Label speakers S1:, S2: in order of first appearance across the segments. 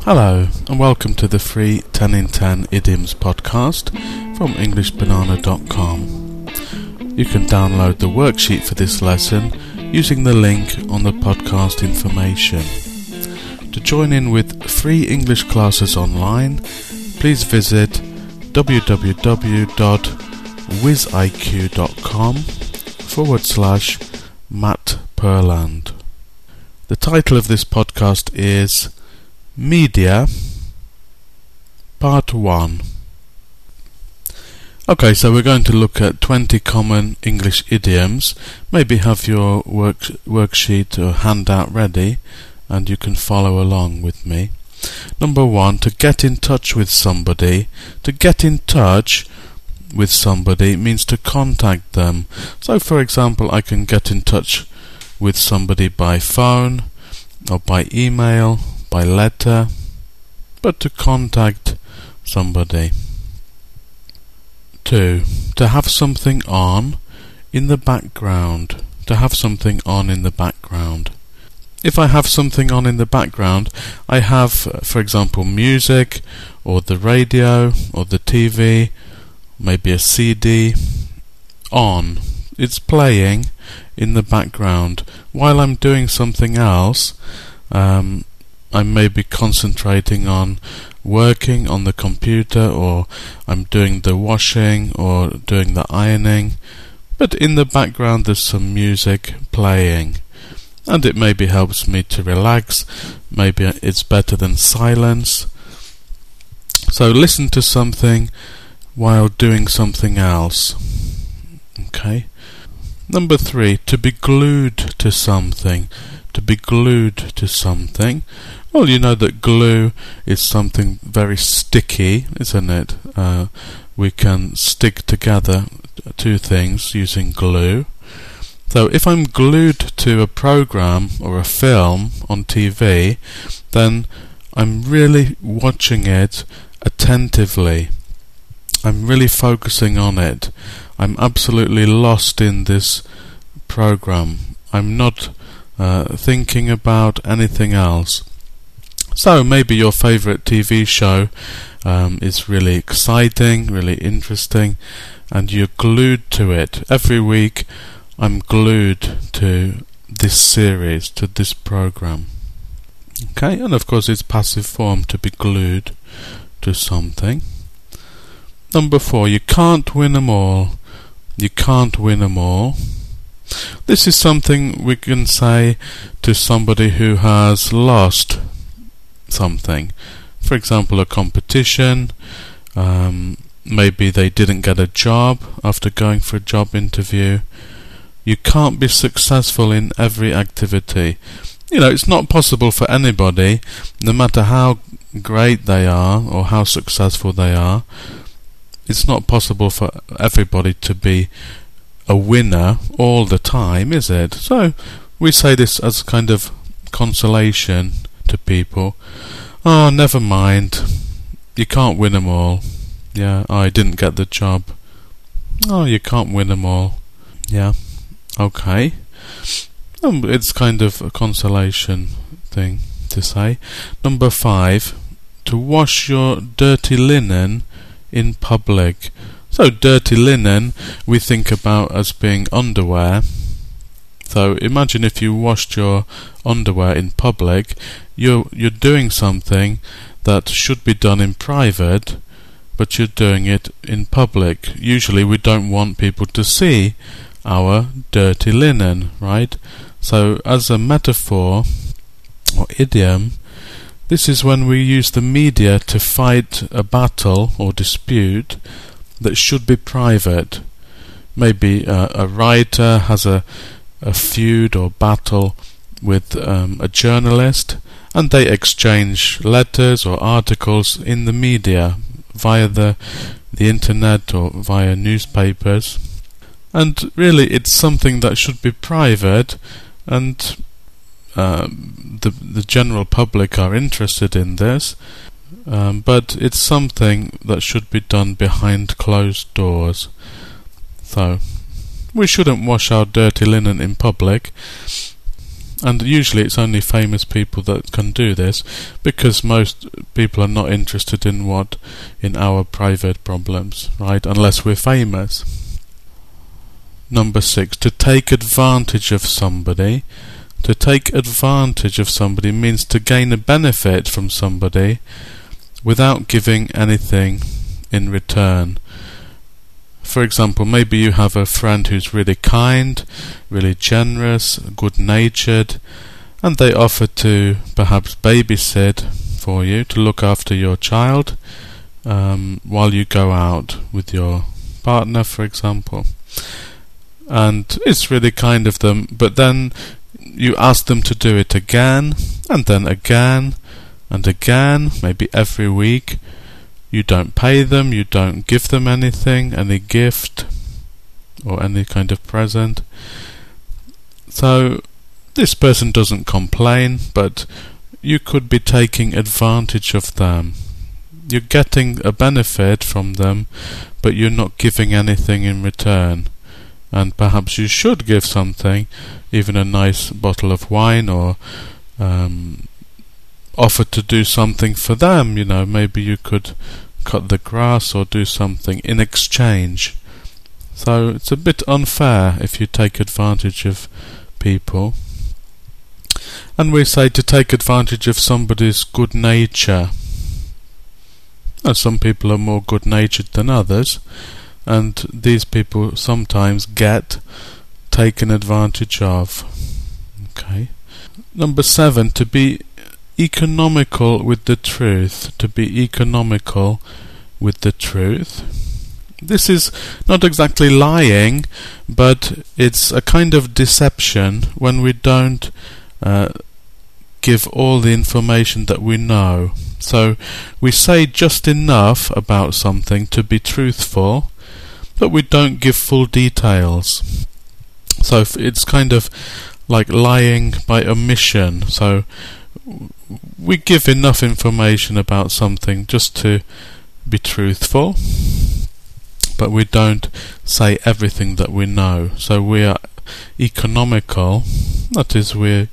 S1: Hello and welcome to the free 10 in 10 idioms podcast from EnglishBanana.com. You can download the worksheet for this lesson using the link on the podcast information. To join in with free English classes online, please visit www.wiziq.com/Matt Perland. The title of this podcast is Media, Part 1. Okay, so we're going to look at 20 common English idioms. Maybe have your worksheet or handout ready and you can follow along with me. Number 1, to get in touch with somebody. To get in touch with somebody means to contact them. So for example, I can get in touch with somebody by phone or by email, by letter, but to contact somebody. 2, to have something on in the background. To have something on in the background. If I have something on in the background, I have, for example, music, or the radio, or the TV, maybe a CD, on. It's playing in the background. While I'm doing something else, I may be concentrating on working on the computer, or I'm doing the washing or doing the ironing, but in the background there's some music playing, and it maybe helps me to relax. Maybe it's better than silence. So listen to something while doing something else. Okay. Number 3, to be glued to something. To be glued to something. Well, you know that glue is something very sticky, isn't it? We can stick together two things using glue. So if I'm glued to a program or a film on TV, then I'm really watching it attentively. I'm really focusing on it. I'm absolutely lost in this program. I'm not thinking about anything else. So maybe your favorite TV show is really exciting, really interesting, and you're glued to it. Every week I'm glued to this series, to this program. Okay, and of course it's passive form, to be glued to something. Number 4, you can't win them all. You can't win them all. This is something we can say to somebody who has lost something. For example, a competition. Maybe they didn't get a job after going for a job interview. You can't be successful in every activity. You know, it's not possible for anybody, no matter how great they are or how successful they are. It's not possible for everybody to be a winner all the time, is it? So we say this as kind of consolation to people. Oh, never mind. You can't win them all. Yeah, I didn't get the job. Oh, you can't win them all. Yeah, okay. It's kind of a consolation thing to say. Number 5, to wash your dirty linen in public. So dirty linen we think about as being underwear. So imagine if you washed your underwear in public. You're doing something that should be done in private, but you're doing it in public. Usually we don't want people to see our dirty linen, right? So as a metaphor or idiom, this is when we use the media to fight a battle or dispute that should be private. Maybe a writer has a feud or battle with a journalist, and they exchange letters or articles in the media via the internet or via newspapers. And really it's something that should be private, and the general public are interested in this, but it's something that should be done behind closed doors. So we shouldn't wash our dirty linen in public. And usually it's only famous people that can do this, because most people are not interested in our private problems, right? Unless we're famous. Number 6, to take advantage of somebody. To take advantage of somebody means to gain a benefit from somebody without giving anything in return. For example, maybe you have a friend who's really kind, really generous, good-natured, and they offer to perhaps babysit for you, to look after your child while you go out with your partner, for example. And it's really kind of them, but then you ask them to do it again, and then again, and again, maybe every week. You don't pay them, you don't give them anything, any gift or any kind of present. So this person doesn't complain, but you could be taking advantage of them. You're getting a benefit from them, but you're not giving anything in return. And perhaps you should give something, even a nice bottle of wine, or offer to do something for them. Maybe you could cut the grass or do something in exchange. So it's a bit unfair if you take advantage of people. And we say to take advantage of somebody's good nature. Now, some people are more good-natured than others, and these people sometimes get taken advantage of. Okay. Number 7, to be economical with the truth. To be economical with the truth. This is not exactly lying, but it's a kind of deception when we don't give all the information that we know. So we say just enough about something to be truthful, but we don't give full details. So it's kind of like lying by omission. So we give enough information about something just to be truthful, but we don't say everything that we know. So we are economical. That is, we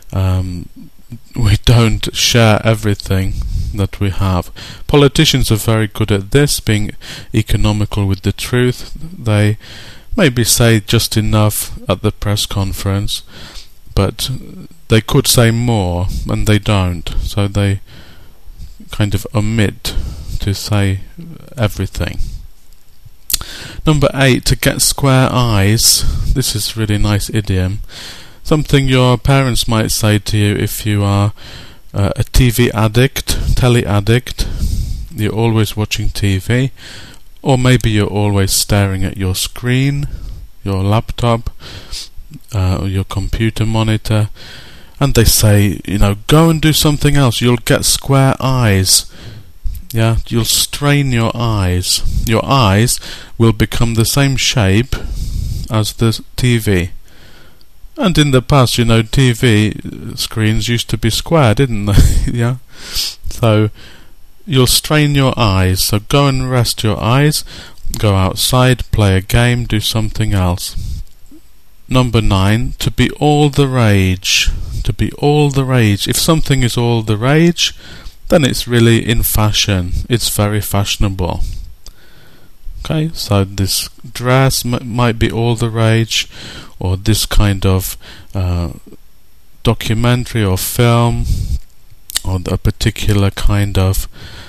S1: don't share everything that we have. Politicians are very good at this, being economical with the truth. They maybe say just enough at the press conference, but they could say more, and they don't. So they kind of omit to say everything. Number 8, to get square eyes. This is really nice idiom. Something your parents might say to you if you are a TV addict, telly addict. You're always watching TV, or maybe you're always staring at your screen, your laptop, or your computer monitor, and they say, go and do something else. You'll get square eyes. Yeah, you'll strain your eyes. Your eyes will become the same shape as the TV. And in the past, TV screens used to be square, didn't they? Yeah. So you'll strain your eyes. So go and rest your eyes. Go outside, play a game, do something else. Number 9, to be all the rage. To be all the rage. If something is all the rage, then it's really in fashion. It's very fashionable. Okay, so this dress might be all the rage, or this kind of documentary or film, or a particular kind of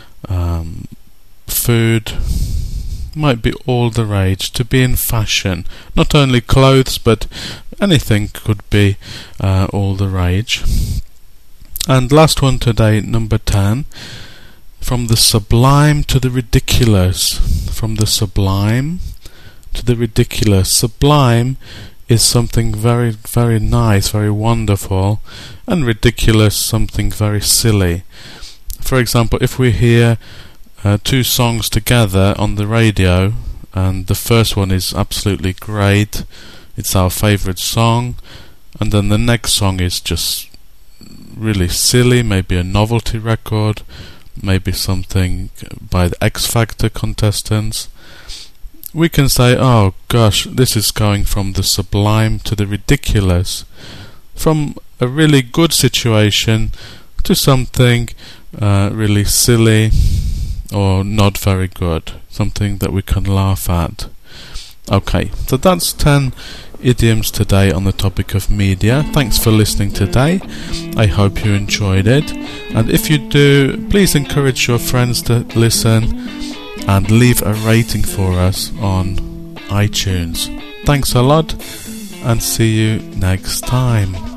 S1: food might be all the rage. To be in fashion. Not only clothes, but anything could be all the rage. And last one today, number 10. From the sublime to the ridiculous. From the sublime to the ridiculous. Sublime is something very, very nice, very wonderful, and ridiculous, something very silly. For example, if we hear 2 songs together on the radio, and the first one is absolutely great, it's our favorite song, and then the next song is just really silly, maybe a novelty record, maybe something by the X Factor contestants, we can say, oh gosh, this is going from the sublime to the ridiculous. From a really good situation to something really silly or not very good, something that we can laugh at. Okay, so that's 10 idioms today on the topic of media. Thanks for listening today. I hope you enjoyed it, and if you do, please encourage your friends to listen and leave a rating for us on iTunes. Thanks a lot, and see you next time.